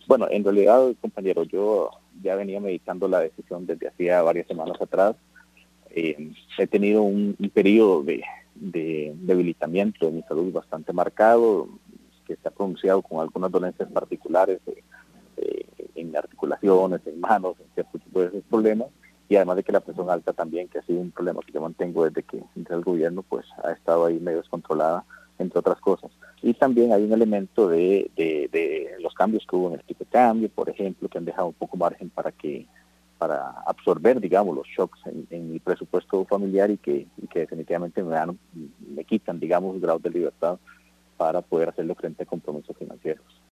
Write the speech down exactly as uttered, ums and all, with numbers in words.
Bueno, en realidad, compañero, yo ya venía meditando la decisión desde hacía varias semanas atrás. Eh, he tenido un, un periodo de, de debilitamiento de mi salud bastante marcado, que se ha pronunciado con algunas dolencias particulares eh, eh, en articulaciones, en manos, en cierto tipo de esos problemas, y además de que la presión alta también, que ha sido un problema que yo mantengo desde que entré al gobierno, pues ha estado ahí medio descontrolada, entre otras cosas. Y también hay un elemento de, de, de los cambios que hubo en el tipo de cambio, por ejemplo, que han dejado un poco margen para que para absorber, digamos, los shocks en, en mi presupuesto familiar y que, y que definitivamente me, dan, me quitan, digamos, grados de libertad para poder hacerle frente a compromisos financieros.